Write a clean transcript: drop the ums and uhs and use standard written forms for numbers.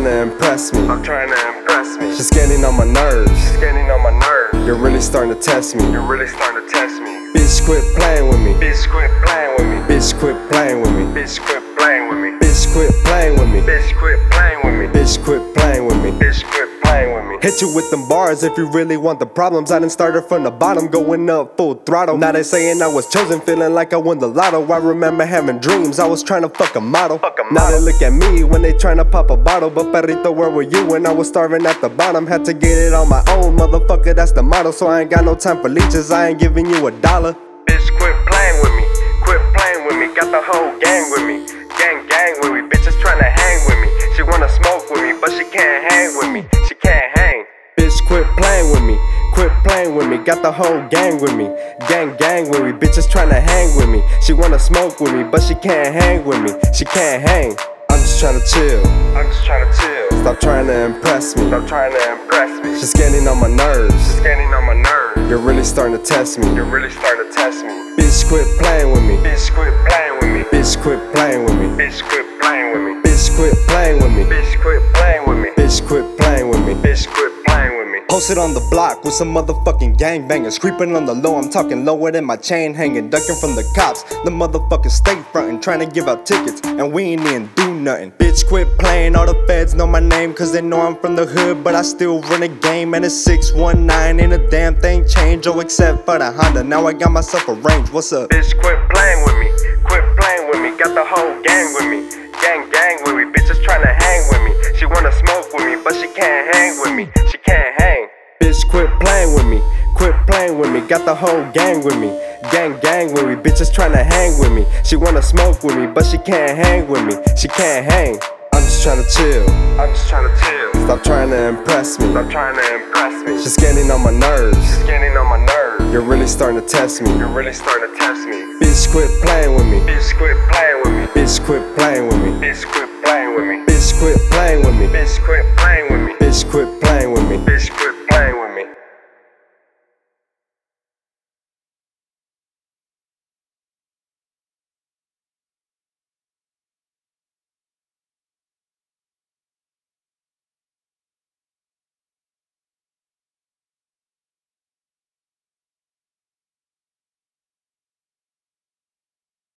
to impress me. Stop trying to impress me. She's getting on my nerves. She's getting on my nerves. You're really starting to test me. You're really starting to test me. Bitch, quit playing with me. Bitch, quit playing with me. Bitch, quit playing with me. Bitch, quit playing with me. Bitch, quit playing with me. Bitch, quit playing with me. Bitch, quit playing with me. Bitch, quit playing with me. Hit you with them bars if you really want the problems. I done started from the bottom, going up full throttle. Now they saying I was chosen, feeling like I won the lotto. I remember having dreams, I was trying to fuck a model. Now they look at me when they trying to pop a bottle. But perrito, where were you when I was starving at the bottom? Had to get it on my own, motherfucker, that's the motto. So I ain't got no time for leeches, I ain't giving you $1. Bitch, quit playing with me. Quit playing with me. Got the whole gang with me. Gang with me. Bitches trying to hang with me. She wanna smoke with me, but she can't hang with me. She can't hang. Bitch, quit playing with me. Quit playing with me. Got the whole gang with me. Gang with me. Bitches trying to hang with me. She wanna smoke with me, but she can't hang with me. She can't hang. I'm just trying to chill. I'm just trying to chill. Stop trying to impress me. Stop trying to impress me. She's getting on my nerves. She's getting on my nerves. You're really starting to test me. You're really starting to test me. Bitch, quit playing with me. Bitch, quit playing with me. Bitch, quit playing with me. Bitch, quit playing with me. Bitch, quit playing with me. Bitch, quit playing with me. Bitch, quit playing with me. Bitch, quit playing with me. Posted on the block with some motherfucking gangbangers. Creeping on the low, I'm talking lower than my chain hanging. Ducking from the cops, the motherfuckers stay frontin'. Trying to give out tickets, and we ain't even do nothing. Bitch, quit playing, all the feds know my name. Cause they know I'm from the hood, but I still run a game. And it's 619, ain't a damn thing changed. Oh, except for the Honda, now I got myself a range. What's up? Bitch, quit playing with me. Quit playing with me. Got the whole gang with me. Gang with me. Bitches trying to hang with me. She wanna smoke with me, but she can't hang with me. She can't hang. Bitch, quit playing with me. Quit playing with me. Got the whole gang with me. Gang with me. Bitches trying to hang with me. She wanna smoke with me, but she can't hang with me. She can't hang. I'm just trying to chill. I'm just trying to chill. Stop trying to impress me. Stop trying to impress me. She's getting on my nerves. She's getting on my nerves. You're really starting to test me. You're really starting to test me. Bitch, quit playing with me. Bitch, quit playing with me. Bitch, quit playing with me. Bitch, quit playing with me. Bitch, quit playing with me. Bitch, quit playing with me. Bitch, quit